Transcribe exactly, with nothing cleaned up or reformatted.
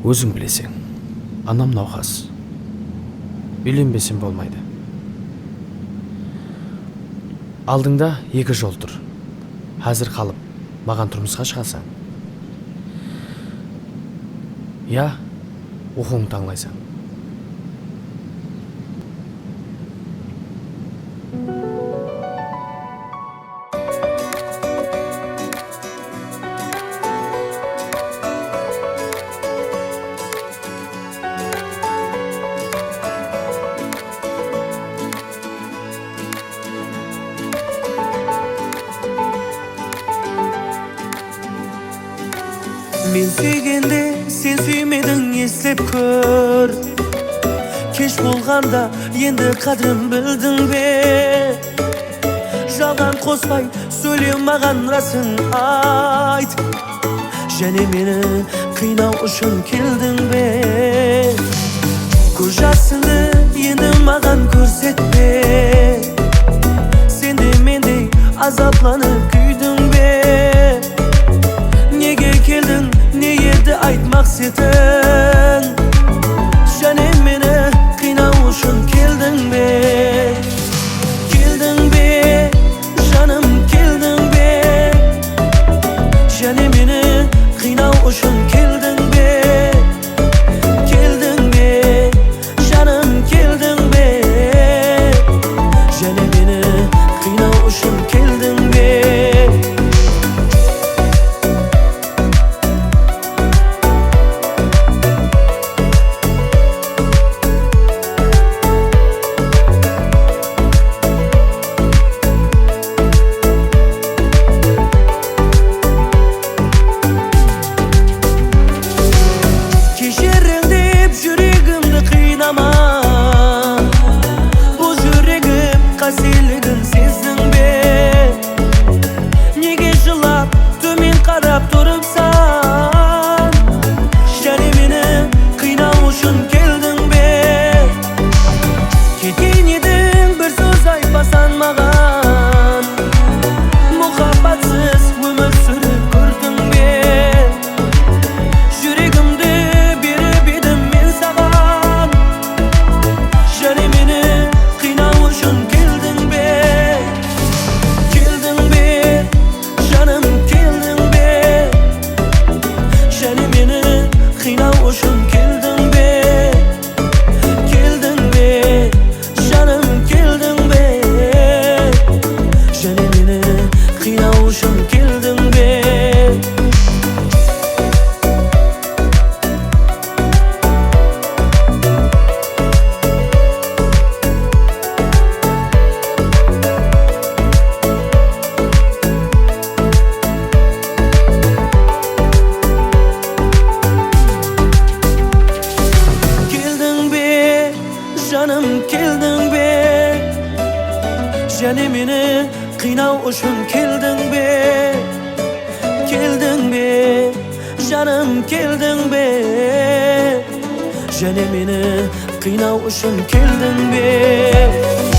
Өзің білесең, анам науқас. Үйленбесем болмайды. Алдыңда екі жол тұр. Қазір қалып, маған тұрмысқа шығасаң. Я, оқуыңды таңлайсаң. Мен сүйгенде сен сүймедің, естеп көр. Кеш болғанда енді қадірін білдің бе? Жалған қоспай сөйле маған расын айт. Және мені қинау үшін келдің бе? Көз жасыңды енді маған көрсетпе. Сен де мендей азапланып күйдің бе? Неге келдің, не еді айт мақсатың? Және мені қинау үшін келдің бе? Келдің бе, жаным, келдің бе? Және мені қинау үшін келдің бе? Келдің бе, жаным, келдің бе? Және мені қинау үшін келдің бе? Бұл жүрегім қасиеттігін сездің бе? Неге жылап, төмен қарап тұрыпсан? Және мені қинау үшін келдің бе? Кеткен едің, бір сөз айтпасан маған. Мұхаббатсыз өмір сүріп көрдің бе? Жүрегімді беріп едім мен саған. Және мені қинау үшін келдің бе? Келдің бе, жаным, келдің бе? Және мені қинау үшін келдің бе? Келдің бе, жаным, келдің бе? Және мені қинау үшін келдің бе? Жаным, келдің бе? Және мені қинау үшін келдің бе? Келдің бе, жаным, келдің бе? Және мені қинау үшін келдің бе?